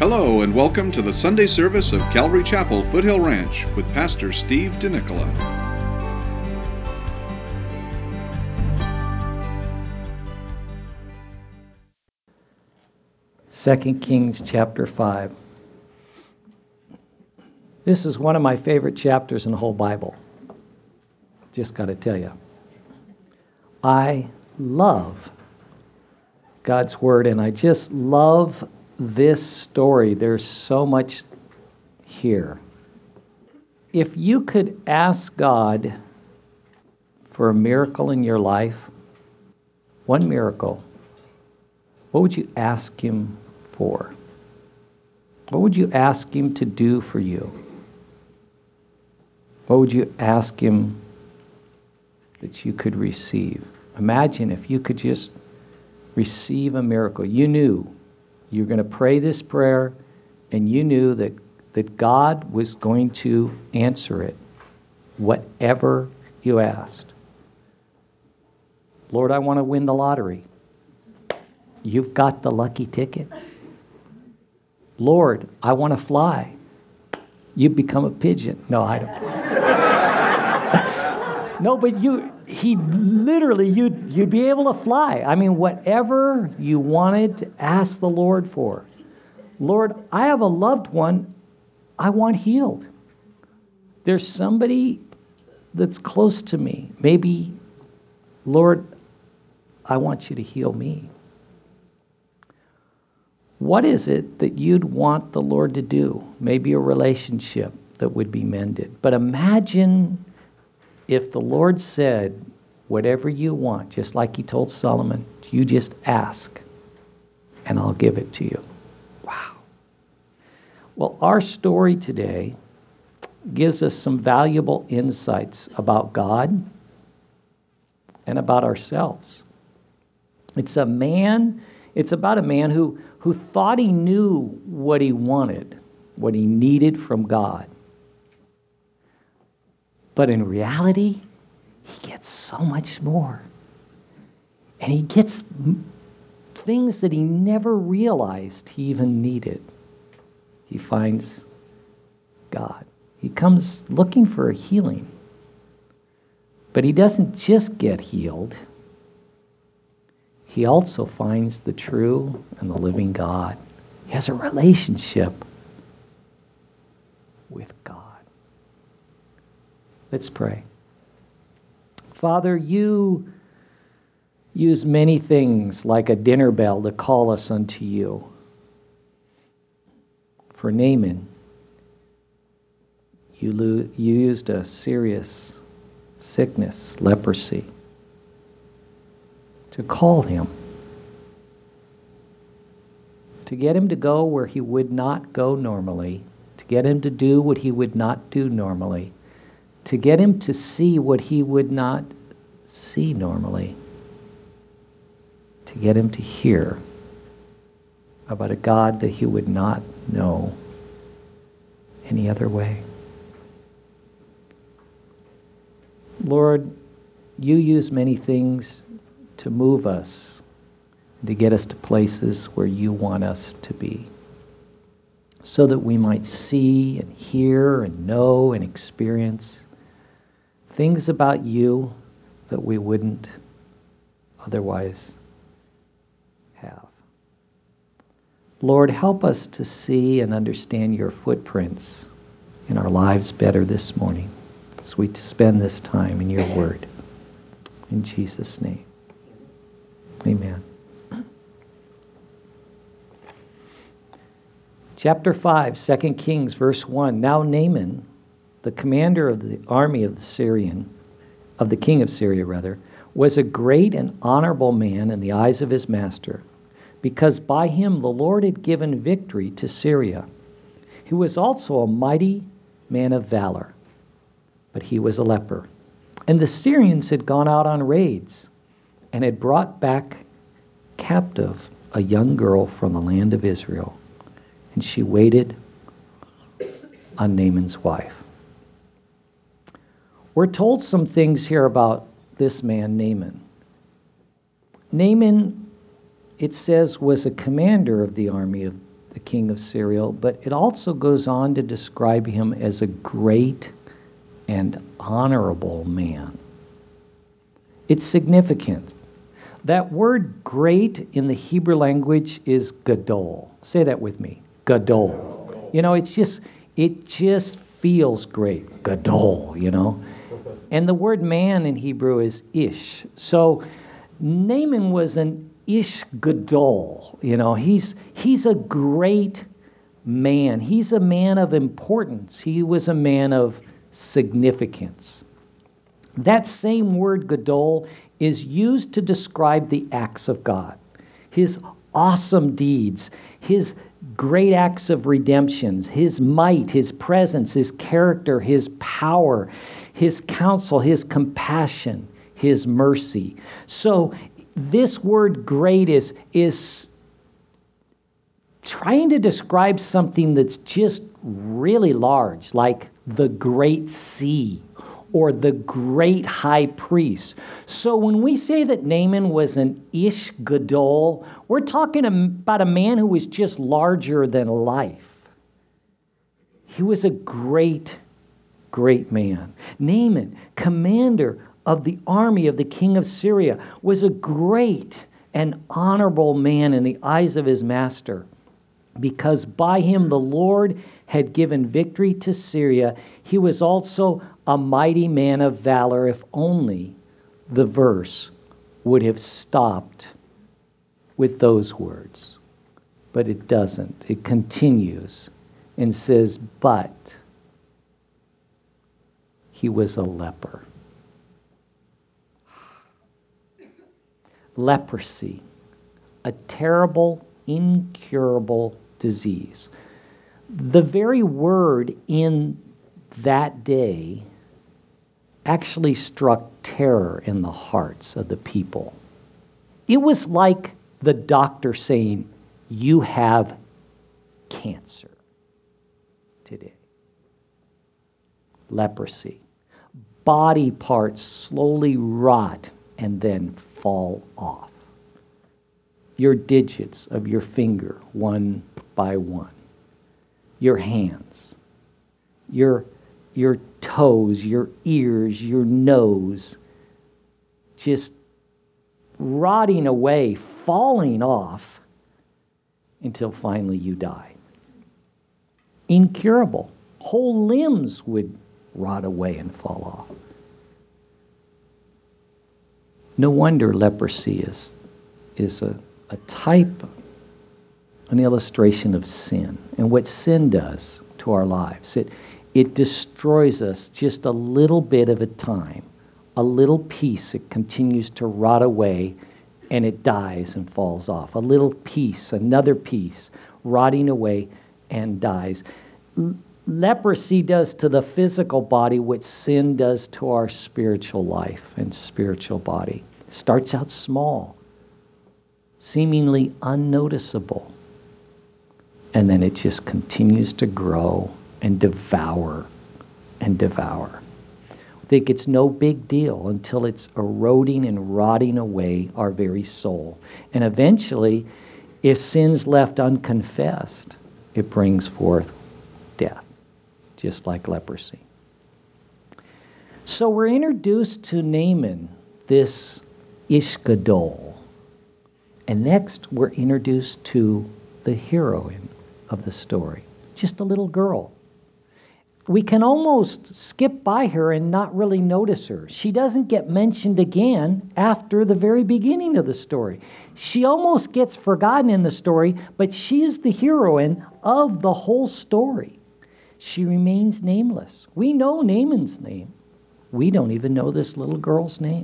Hello and welcome to the Sunday service of Calvary Chapel, Foothill Ranch, with Pastor Steve DeNicola. Second Kings chapter 5. This is one of my favorite chapters in the whole Bible. Just got to tell you. I love God's Word, and I just love this story. There's so much here. If you could ask God for a miracle in your life, one miracle, what would you ask Him for? What would you ask Him to do for you? What would you ask Him that you could receive? Imagine if you could just receive a miracle. You knew you were going to pray this prayer, and you knew that God was going to answer it, whatever you asked. Lord, I want to win the lottery. You've got the lucky ticket. Lord, I want to fly. You become a pigeon. No, I don't. No, but you'd be able to fly. I mean, whatever you wanted to ask the Lord for. Lord, I have a loved one I want healed. There's somebody that's close to me. Maybe, Lord, I want you to heal me. What is it that you'd want the Lord to do? Maybe a relationship that would be mended. But imagine if the Lord said, whatever you want, just like He told Solomon, you just ask, and I'll give it to you. Wow. Well, our story today gives us some valuable insights about God and about ourselves. It's about a man who thought he knew what he wanted, what he needed from God. But in reality, he gets so much more. And he gets things that he never realized he even needed. He finds God. He comes looking for a healing. But he doesn't just get healed. He also finds the true and the living God. He has a relationship with God. Let's pray. Father, you use many things like a dinner bell to call us unto you. For Naaman, you used a serious sickness, leprosy, to call him, to get him to go where he would not go normally, to get him to do what he would not do normally, to get him to see what he would not see normally, to get him to hear about a God that he would not know any other way. Lord, you use many things to move us, to get us to places where you want us to be, so that we might see and hear and know and experience things about you that we wouldn't otherwise have. Lord, help us to see and understand your footprints in our lives better this morning as we spend this time in your word. In Jesus' name, amen. Chapter 5, 2 Kings, verse 1. Now Naaman, the commander of the army of the king of Syria, was a great and honorable man in the eyes of his master, because by him the Lord had given victory to Syria. He was also a mighty man of valor, but he was a leper. And the Syrians had gone out on raids and had brought back captive a young girl from the land of Israel, and she waited on Naaman's wife. We're told some things here about this man, Naaman. Naaman, it says, was a commander of the army of the king of Syria, but it also goes on to describe him as a great and honorable man. It's significant. That word great in the Hebrew language is gadol. Say that with me. Gadol. You know, it just feels great. Gadol, you know. And the word man in Hebrew is ish. So Naaman was an ish gadol. You know, he's a great man. He's a man of importance. He was a man of significance. That same word gadol is used to describe the acts of God, his awesome deeds, his great acts of redemption, his might, his presence, his character, his power, his counsel, his compassion, his mercy. So this word great is trying to describe something that's just really large, like the great sea or the great high priest. So when we say that Naaman was an ish gadol, we're talking about a man who was just larger than life. He was a great, great man. Naaman, commander of the army of the king of Syria, was a great and honorable man in the eyes of his master, because by him the Lord had given victory to Syria. He was also a mighty man of valor, if only the verse would have stopped with those words. But it doesn't. It continues and says, but he was a leper. Leprosy, a terrible, incurable disease. The very word in that day actually struck terror in the hearts of the people. It was like the doctor saying, you have cancer today. Leprosy. Body parts slowly rot and then fall off. Your digits of your finger, one by one. Your hands. Your toes, your ears, your nose, just rotting away, falling off until finally you die. Incurable. Whole limbs would rot away and fall off. No wonder leprosy is a type, an illustration of sin and what sin does to our lives. It destroys us just a little bit of a time, a little piece. It continues to rot away and it dies and falls off. A little piece, another piece, rotting away and dies. Leprosy does to the physical body what sin does to our spiritual life and spiritual body. It starts out small, seemingly unnoticeable, and then it just continues to grow and devour and devour. I think it's no big deal until it's eroding and rotting away our very soul. And eventually, if sin's left unconfessed, it brings forth death, just like leprosy. So we're introduced to Naaman, this Ish Gadol. And next, we're introduced to the heroine of the story, just a little girl. We can almost skip by her and not really notice her. She doesn't get mentioned again after the very beginning of the story. She almost gets forgotten in the story, but she is the heroine of the whole story. She remains nameless. We know Naaman's name. We don't even know this little girl's name.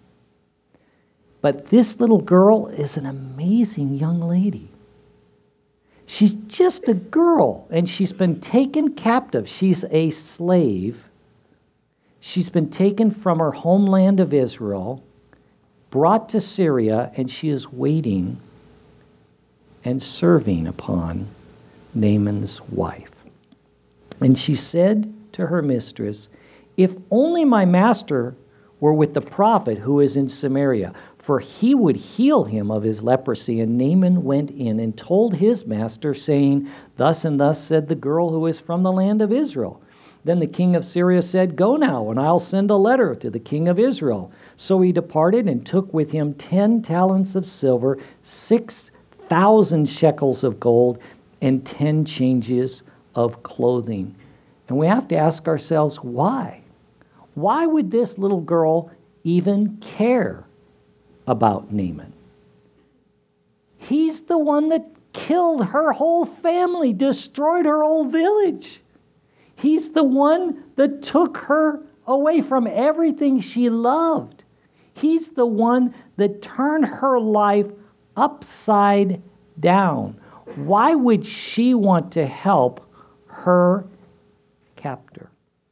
But this little girl is an amazing young lady. She's just a girl, and she's been taken captive. She's a slave. She's been taken from her homeland of Israel, brought to Syria, and she is waiting and serving upon Naaman's wife. And she said to her mistress, "If only my master were with the prophet who is in Samaria, for he would heal him of his leprosy. And Naaman went in and told his master, saying, Thus and thus said the girl who is from the land of Israel. Then the king of Syria said, Go now, and I'll send a letter to the king of Israel. So he departed and took with him 10 talents of silver, 6,000 shekels of gold, and 10 changes of clothing. And we have to ask ourselves, why? Why would this little girl even care about Naaman? He's the one that killed her whole family, destroyed her whole village. He's the one that took her away from everything she loved. He's the one that turned her life upside down. Why would she want to help her captor?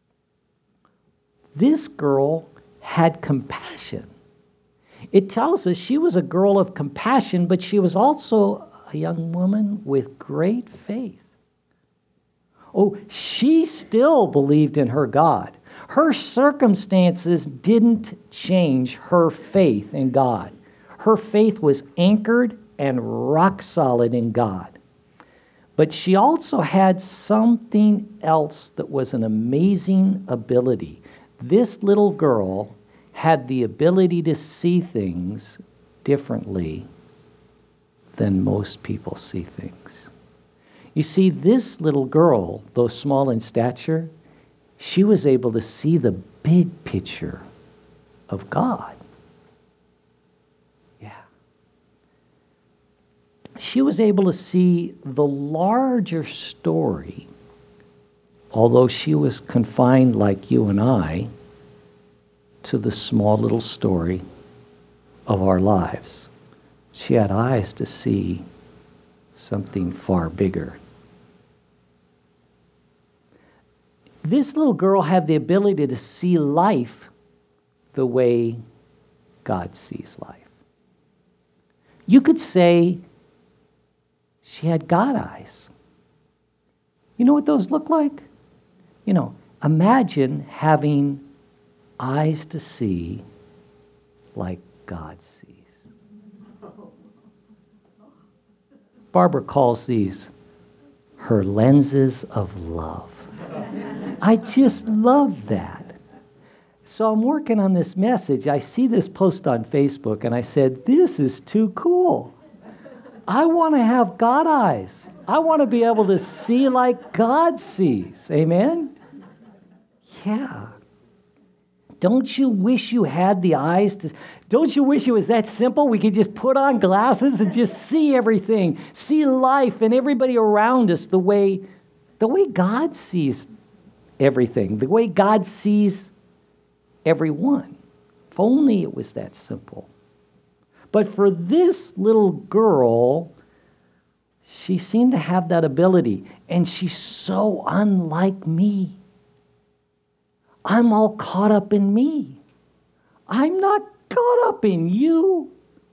This girl had compassion. It tells us she was a girl of compassion, but she was also a young woman with great faith. Oh, she still believed in her God. Her circumstances didn't change her faith in God. Her faith was anchored and rock solid in God. But she also had something else that was an amazing ability. This little girl had the ability to see things differently than most people see things. You see, this little girl, though small in stature, she was able to see the big picture of God. Yeah. She was able to see the larger story, although she was confined like you and I to the small little story of our lives. She had eyes to see something far bigger. This little girl had the ability to see life the way God sees life. You could say she had God eyes. You know what those look like? Imagine having eyes to see like God sees. Barbara calls these her lenses of love. I just love that. So I'm working on this message. I see this post on Facebook, and I said, this is too cool. I want to have God eyes. I want to be able to see like God sees. Amen? Yeah. Don't you wish you had the eyes to... Don't you wish it was that simple? We could just put on glasses and just see everything, see life and everybody around us the way God sees everything, the way God sees everyone. If only it was that simple. But for this little girl, she seemed to have that ability, and she's so unlike me. I'm all caught up in me. I'm not caught up in you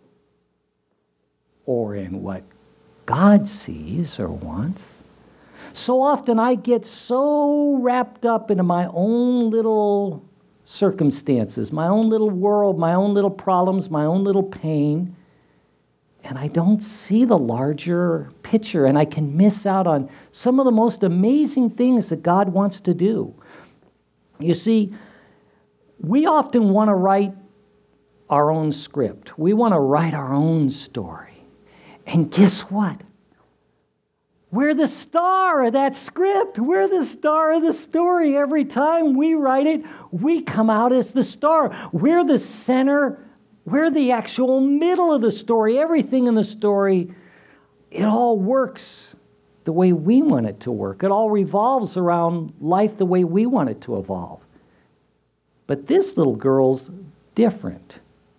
or in what God sees or wants. So often I get so wrapped up into my own little circumstances, my own little world, my own little problems, my own little pain, and I don't see the larger picture, and I can miss out on some of the most amazing things that God wants to do. You see, we often want to write our own script. We want to write our own story. And guess what? We're the star of that script. We're the star of the story. Every time we write it, we come out as the star. We're the center. We're the actual middle of the story. Everything in the story, it all works the way we want it to work. It all revolves around life the way we want it to evolve. But this little girl's different,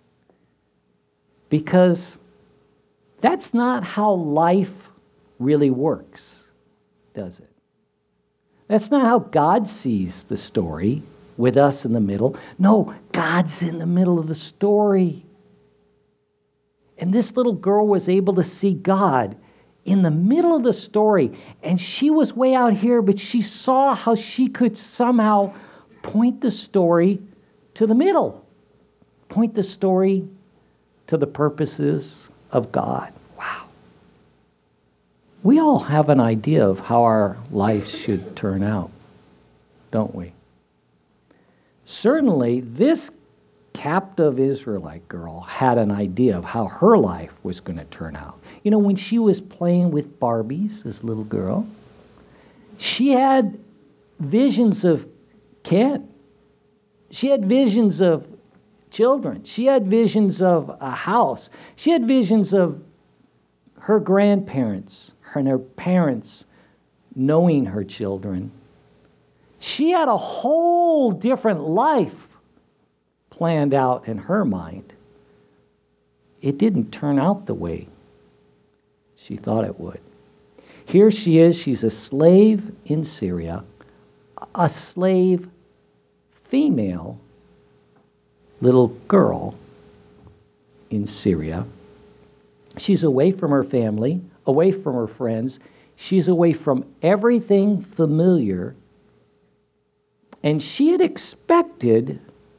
because that's not how life really works, does it? That's not how God sees the story, with us in the middle. No, God's in the middle of the story. And this little girl was able to see God in the middle of the story. And she was way out here, but she saw how she could somehow point the story to the middle. Point the story to the purposes of God. Wow. We all have an idea of how our life should turn out, don't we? Certainly, this captive Israelite girl had an idea of how her life was going to turn out. You know, when she was playing with Barbies, this little girl, she had visions of Ken. She had visions of children. She had visions of a house. She had visions of her grandparents and her parents knowing her children. She had a whole different life planned out in her mind. It didn't turn out the way she thought it would. Here she is, she's a slave in Syria, a slave female little girl in Syria. She's away from her family, away from her friends. She's away from everything familiar. And she had expected,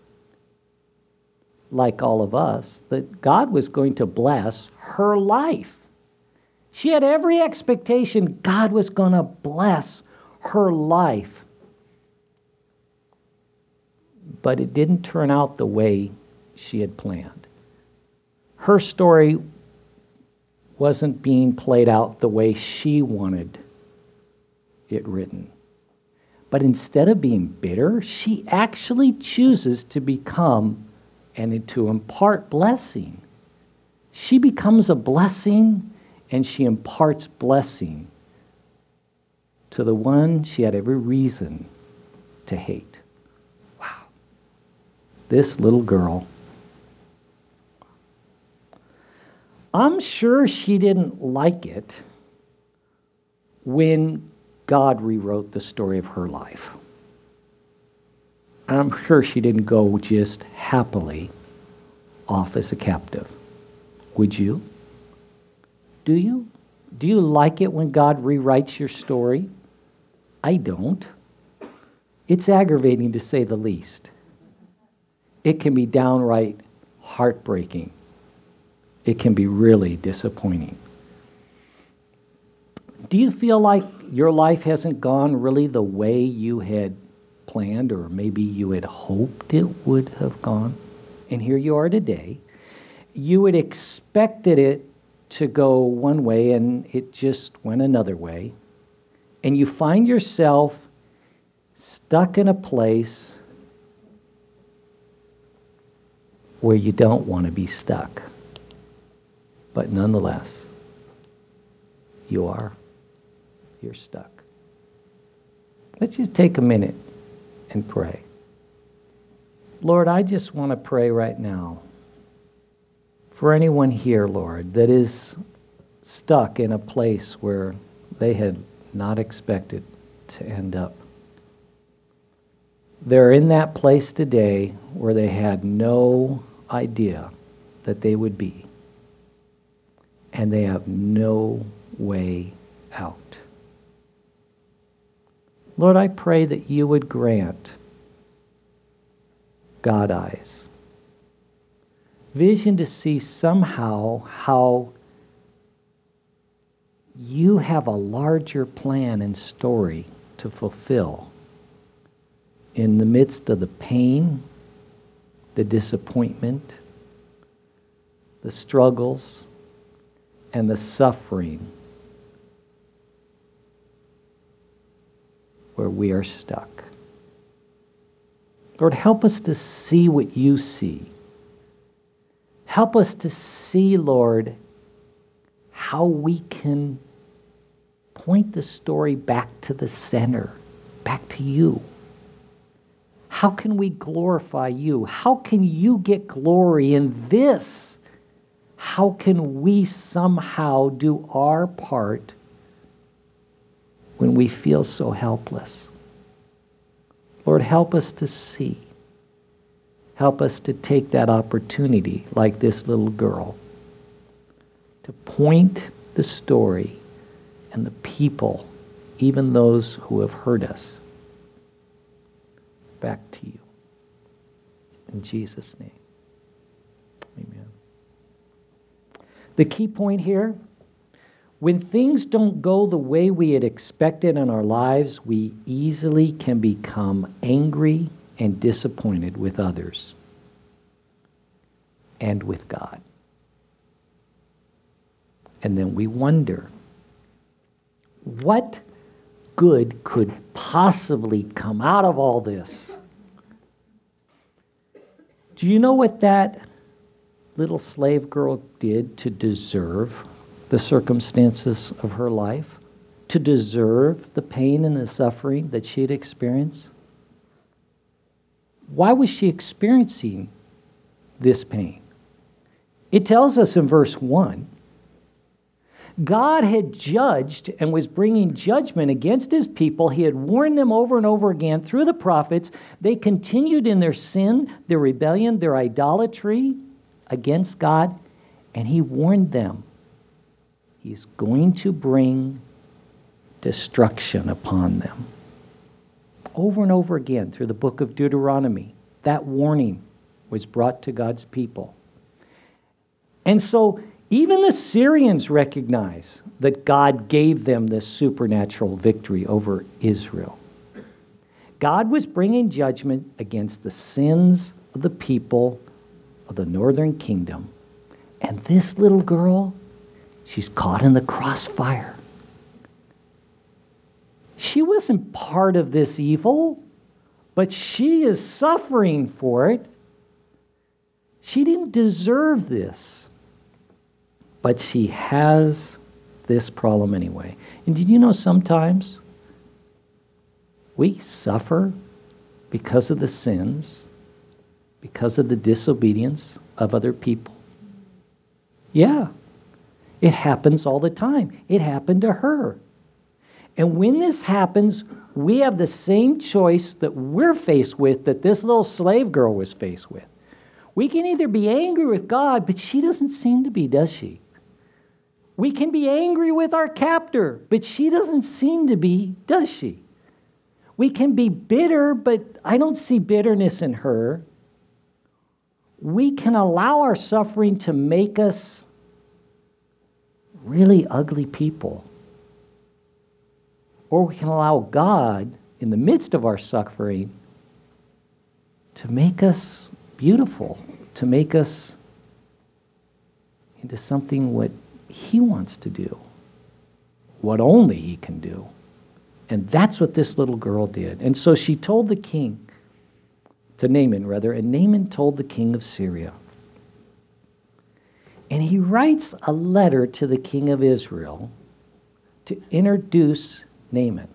like all of us, that God was going to bless her life. She had every expectation God was going to bless her life. But it didn't turn out the way she had planned. Her story wasn't being played out the way she wanted it written. But instead of being bitter, she actually chooses to become and to impart blessing. She becomes a blessing, and she imparts blessing to the one she had every reason to hate. Wow. This little girl. I'm sure she didn't like it when God rewrote the story of her life. I'm sure she didn't go just happily off as a captive. Would you? Do you? Do you like it when God rewrites your story? I don't. It's aggravating to say the least. It can be downright heartbreaking. It can be really disappointing. Do you feel like your life hasn't gone really the way you had planned, or maybe you had hoped it would have gone? And here you are today. You had expected it to go one way, and it just went another way. And you find yourself stuck in a place where you don't want to be stuck. But nonetheless, you are. You're stuck. Let's just take a minute and pray. Lord, I just want to pray right now for anyone here, Lord, that is stuck in a place where they had not expected to end up. They're in that place today where they had no idea that they would be, and they have no way out. Lord, I pray that you would grant God eyes, vision to see somehow how you have a larger plan and story to fulfill in the midst of the pain, the disappointment, the struggles, and the suffering where we are stuck. Lord, help us to see what you see. Help us to see, Lord, how we can point the story back to the center, back to you. How can we glorify you? How can you get glory in this? How can we somehow do our part when we feel so helpless? Lord, help us to see. Help us to take that opportunity, like this little girl, to point the story and the people, even those who have hurt us, back to you. In Jesus' name, amen. The key point here, when things don't go the way we had expected in our lives, we easily can become angry and disappointed with others and with God. And then we wonder, what good could possibly come out of all this? Do you know what that little slave girl did to deserve the circumstances of her life? To deserve the pain and the suffering that she had experienced? Why was she experiencing this pain? It tells us in verse 1, God had judged and was bringing judgment against his people. He had warned them over and over again through the prophets. They continued in their sin, their rebellion, their idolatry against God, and he warned them. He's going to bring destruction upon them. Over and over again through the book of Deuteronomy, that warning was brought to God's people. And so even the Syrians recognize that God gave them this supernatural victory over Israel. God was bringing judgment against the sins of the people of the northern kingdom. And this little girl, she's caught in the crossfire. She wasn't part of this evil, but she is suffering for it. She didn't deserve this, but she has this problem anyway. And did you know sometimes we suffer because of the sins, because of the disobedience of other people? Yeah, it happens all the time. It happened to her. And when this happens, we have the same choice that we're faced with that this little slave girl was faced with. We can either be angry with God, but she doesn't seem to be, does she? We can be angry with our captor, but she doesn't seem to be, does she? We can be bitter, but I don't see bitterness in her. We can allow our suffering to make us really ugly people. Or we can allow God, in the midst of our suffering, to make us beautiful, to make us into something what he wants to do, what only he can do. And that's what this little girl did. And so she told the king, to Naaman rather, and Naaman told the king of Syria. And he writes a letter to the king of Israel to introduce Naaman,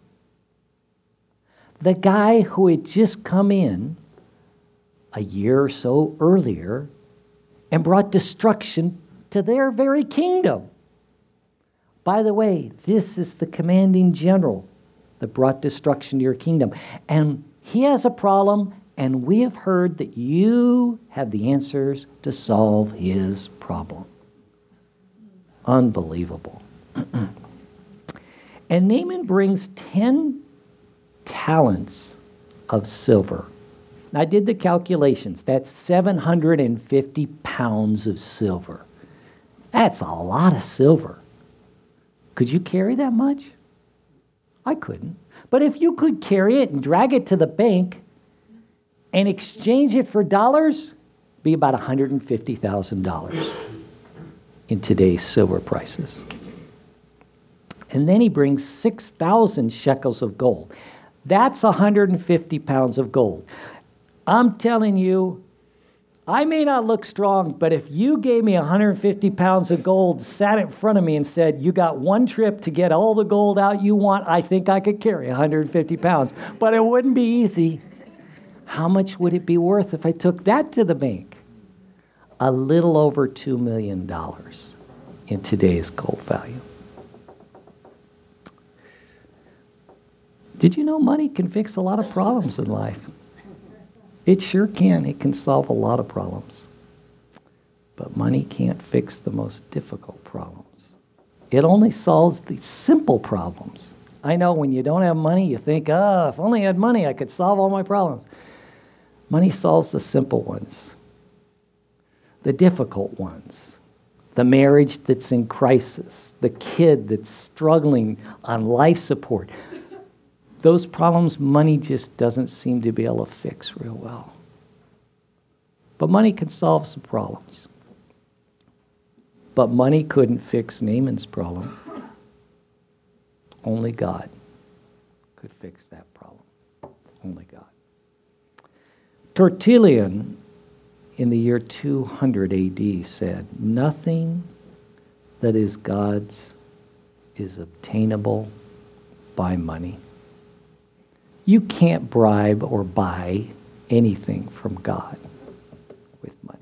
the guy who had just come in a year or so earlier and brought destruction to their very kingdom. By the way, this is the commanding general that brought destruction to your kingdom. And he has a problem, and we have heard that you have the answers to solve his problem. Unbelievable. And Naaman brings 10 talents of silver. I did the calculations. That's 750 pounds of silver. That's a lot of silver. Could you carry that much? I couldn't. But if you could carry it and drag it to the bank and exchange it for dollars, it'd be about $150,000 in today's silver prices. And then he brings 6,000 shekels of gold. That's 150 pounds of gold. I'm telling you, I may not look strong, but if you gave me 150 pounds of gold, sat in front of me and said, you got one trip to get all the gold out you want, I think I could carry 150 pounds. But it wouldn't be easy. How much would it be worth if I took that to the bank? A little over $2 million in today's gold value. Did you know money can fix a lot of problems in life? It sure can. It can solve a lot of problems. But money can't fix the most difficult problems. It only solves the simple problems. I know when you don't have money, you think, if only I had money, I could solve all my problems. Money solves the simple ones, the difficult ones, the marriage that's in crisis, the kid that's struggling on life support. Those problems money just doesn't seem to be able to fix real well. But money can solve some problems. But money couldn't fix Naaman's problem. Only God could fix that problem. Only God. Tertullian, in the year 200 AD, said, "Nothing that is God's is obtainable by money." You can't bribe or buy anything from God with money.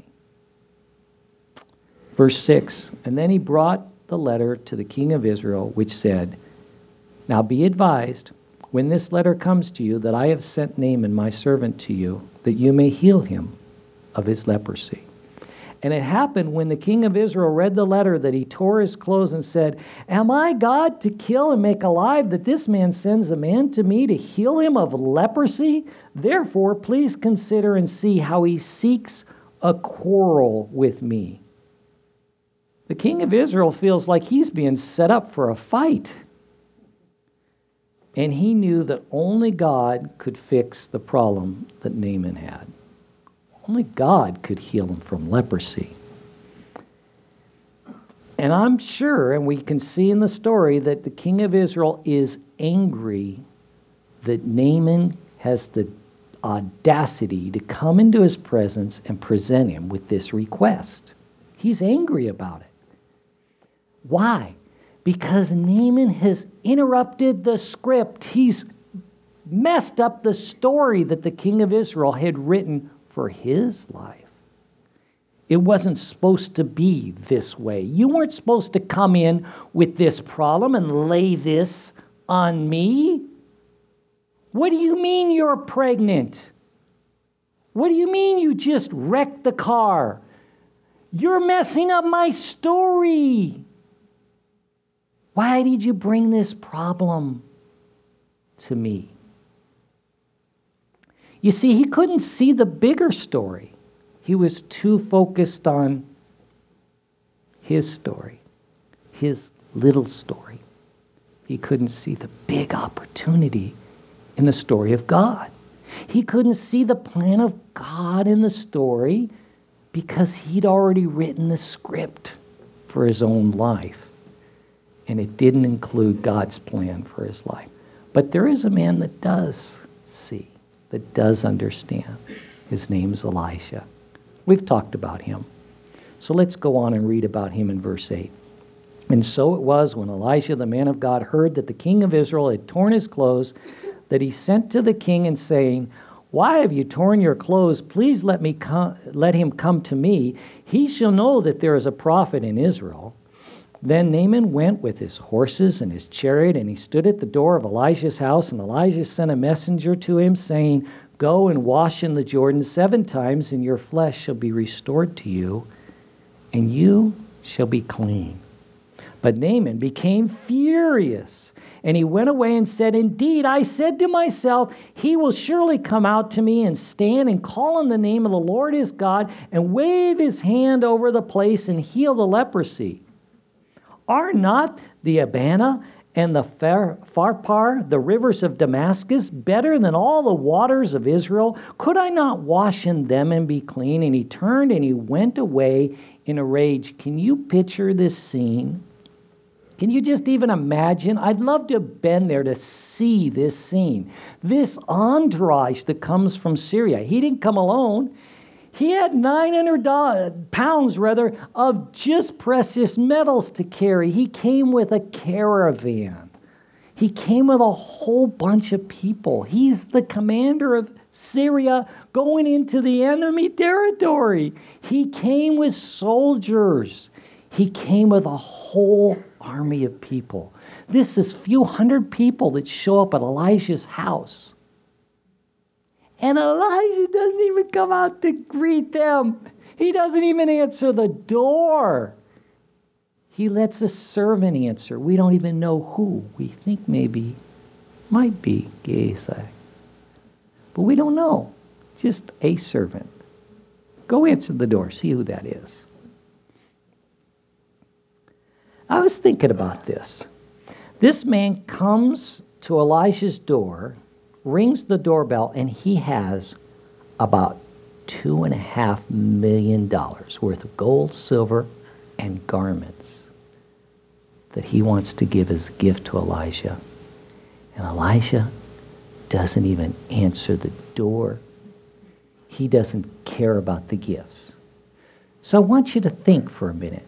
Verse 6, "And then he brought the letter to the king of Israel, which said, Now be advised, when this letter comes to you, that I have sent Naaman my servant to you, that you may heal him of his leprosy. And it happened when the king of Israel read the letter that he tore his clothes and said, Am I God to kill and make alive, that this man sends a man to me to heal him of leprosy? Therefore, please consider and see how he seeks a quarrel with me." The king of Israel feels like he's being set up for a fight. And he knew that only God could fix the problem that Naaman had. Only God could heal him from leprosy. And I'm sure, and we can see in the story, that the king of Israel is angry that Naaman has the audacity to come into his presence and present him with this request. He's angry about it. Why? Because Naaman has interrupted the script. He's messed up the story that the king of Israel had written for his life. It wasn't supposed to be this way. You weren't supposed to come in with this problem and lay this on me. What do you mean you're pregnant? What do you mean you just wrecked the car? You're messing up my story. Why did you bring this problem to me? You see, he couldn't see the bigger story. He was too focused on his story, his little story. He couldn't see the big opportunity in the story of God. He couldn't see the plan of God in the story because he'd already written the script for his own life. And it didn't include God's plan for his life. But there is a man that does see, that does understand. His name's Elisha. We've talked about him. So let's go on and read about him in verse 8. "And so it was when Elisha, the man of God, heard that the king of Israel had torn his clothes, that he sent to the king and saying, Why have you torn your clothes? Please let him come to me. He shall know that there is a prophet in Israel. Then Naaman went with his horses and his chariot, and he stood at the door of Elisha's house. And Elisha sent a messenger to him, saying, Go and wash in the Jordan 7 times, and your flesh shall be restored to you, and you shall be clean. But Naaman became furious, and he went away and said, Indeed, I said to myself, he will surely come out to me and stand and call on the name of the Lord his God, and wave his hand over the place and heal the leprosy. Are not the Abana and the Pharpar, the rivers of Damascus, better than all the waters of Israel? Could I not wash in them and be clean? And he turned and he went away in a rage. Can you picture this scene? Can you just even imagine? I'd love to have been there to see this scene. This entourage that comes from Syria. He didn't come alone. He had 900 pounds, of just precious metals to carry. He came with a caravan. He came with a whole bunch of people. He's the commander of Syria going into the enemy territory. He came with soldiers. He came with a whole army of people. This is few hundred people that show up at Elijah's house. And Elijah doesn't even come out to greet them. He doesn't even answer the door. He lets a servant answer. We don't even know who. We think might be Gehazi. But we don't know. Just a servant. Go answer the door. See who that is. I was thinking about this. This man comes to Elijah's door, rings the doorbell, and he has about $2.5 million worth of gold, silver, and garments that he wants to give as a gift to Elijah. And Elijah doesn't even answer the door. He doesn't care about the gifts. So I want you to think for a minute.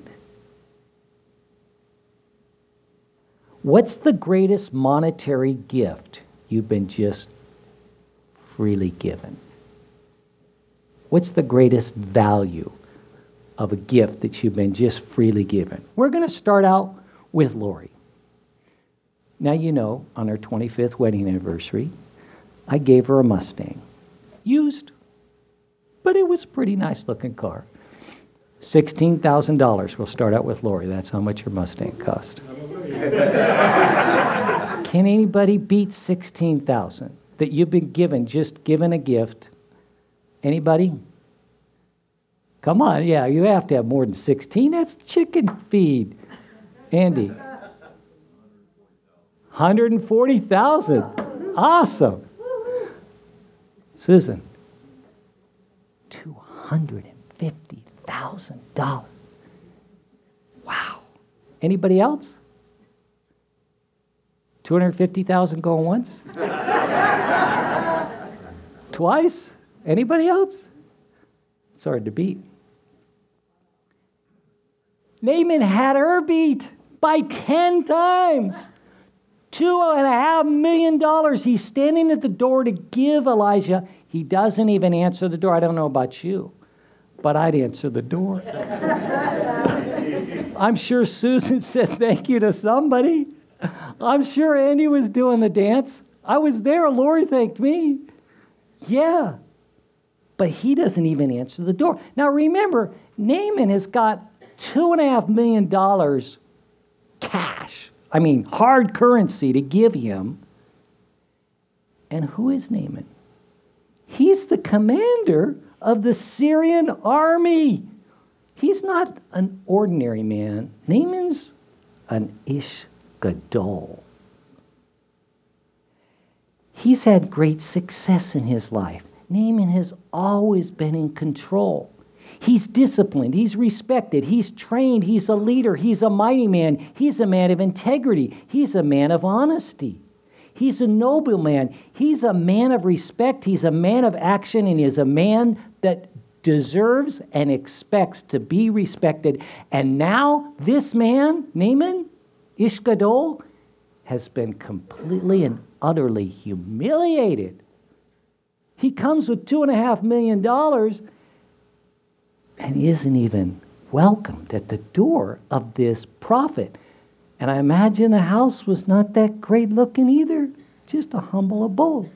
What's the greatest monetary gift you've been just freely given? What's the greatest value of a gift that you've been just freely given? We're going to start out with Lori. Now, you know, on her 25th wedding anniversary, I gave her a Mustang. Used, but it was a pretty nice looking car. $16,000. We'll start out with Lori. That's how much her Mustang cost. Can anybody beat $16,000 that you've been given, just given a gift? Anybody? Come on, yeah, you have to have more than 16. That's chicken feed. Andy? 140,000. Awesome. Susan? $250,000. Wow. Anybody else? 250,000 going once? Twice? Anybody else? It's hard to beat. Naaman had her beat by 10 times. $2.5 million. He's standing at the door to give Elijah. He doesn't even answer the door. I don't know about you, but I'd answer the door. I'm sure Susan said thank you to somebody. I'm sure Andy was doing the dance. I was there. Lori thanked me. Yeah. But he doesn't even answer the door. Now remember, Naaman has got $2.5 million cash. I mean, hard currency to give him. And who is Naaman? He's the commander of the Syrian army. He's not an ordinary man. Naaman's an Ish Gadol. He's had great success in his life. Naaman has always been in control. He's disciplined. He's respected. He's trained. He's a leader. He's a mighty man. He's a man of integrity. He's a man of honesty. He's a noble man. He's a man of respect. He's a man of action, and he's a man that deserves and expects to be respected. And now this man, Naaman, Ish Gadol, has been completely and utterly humiliated. He comes with $2.5 million and he isn't even welcomed at the door of this prophet. And I imagine the house was not that great looking either, just a humble abode.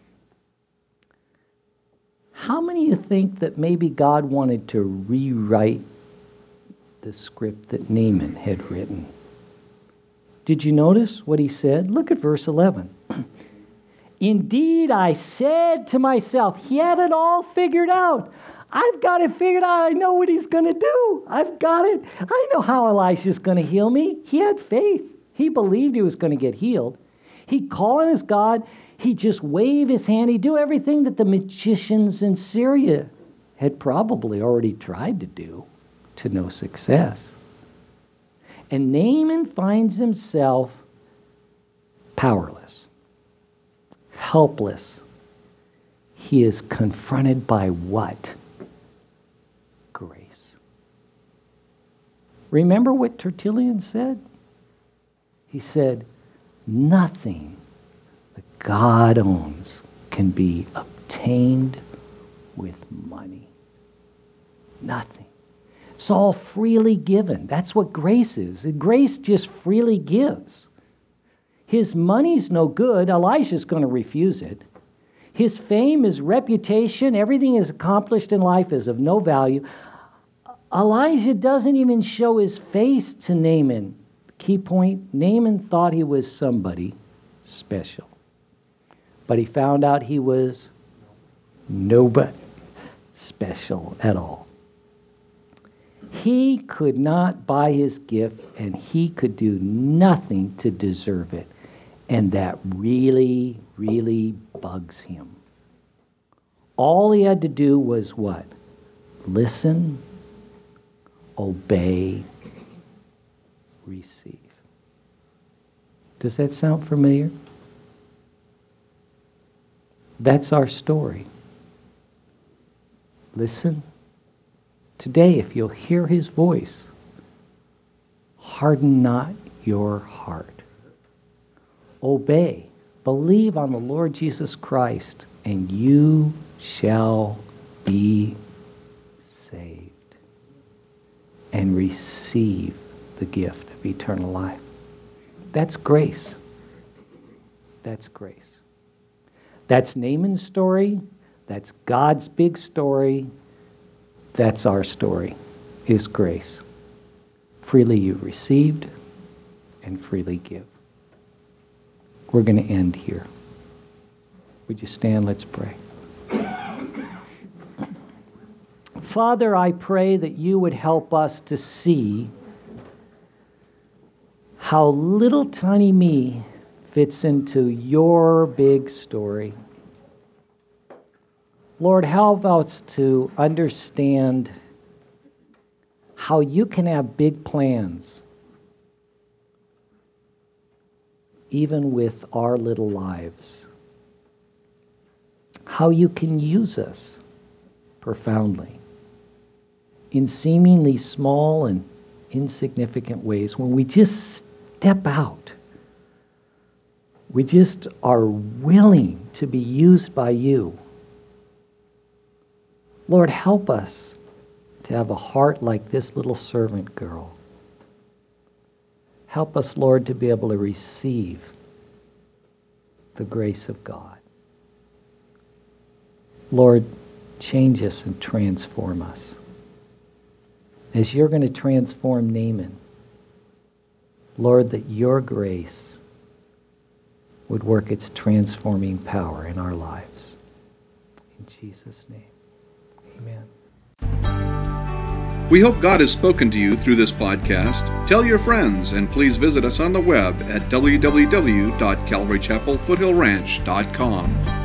How many of you think that maybe God wanted to rewrite the script that Naaman had written? Did you notice what he said? Look at verse 11. Indeed, I said to myself, he had it all figured out. I've got it figured out. I know what he's going to do. I've got it. I know how Elijah's going to heal me. He had faith. He believed he was going to get healed. He'd call on his God. He'd just wave his hand. He'd do everything that the magicians in Syria had probably already tried to do to no success. And Naaman finds himself powerless, helpless. He is confronted by what? Grace. Remember what Tertullian said? He said, nothing that God owns can be obtained with money. Nothing. It's all freely given. That's what grace is. Grace just freely gives. His money's no good. Elijah's going to refuse it. His fame, his reputation, everything he's accomplished in life is of no value. Elijah doesn't even show his face to Naaman. Key point, Naaman thought he was somebody special. But he found out he was nobody special at all. He could not buy his gift, and he could do nothing to deserve it. And that really, really bugs him. All he had to do was what? Listen, obey, receive. Does that sound familiar? That's our story. Listen. Today, if you'll hear his voice, harden not your heart. Obey. Believe on the Lord Jesus Christ, and you shall be saved and receive the gift of eternal life. That's grace. That's grace. That's Naaman's story. That's God's big story. That's our story, is grace. Freely you received, and freely give. We're going to end here. Would you stand? Let's pray. Father, I pray that you would help us to see how little tiny me fits into your big story. Lord, help us to understand how you can have big plans even with our little lives. How you can use us profoundly in seemingly small and insignificant ways when we just step out. We just are willing to be used by you. Lord, help us to have a heart like this little servant girl. Help us, Lord, to be able to receive the grace of God. Lord, change us and transform us. As you're going to transform Naaman, Lord, that your grace would work its transforming power in our lives. In Jesus' name, amen. We hope God has spoken to you through this podcast. Tell your friends, and please visit us on the web at www.calvarychapelfoothillranch.com.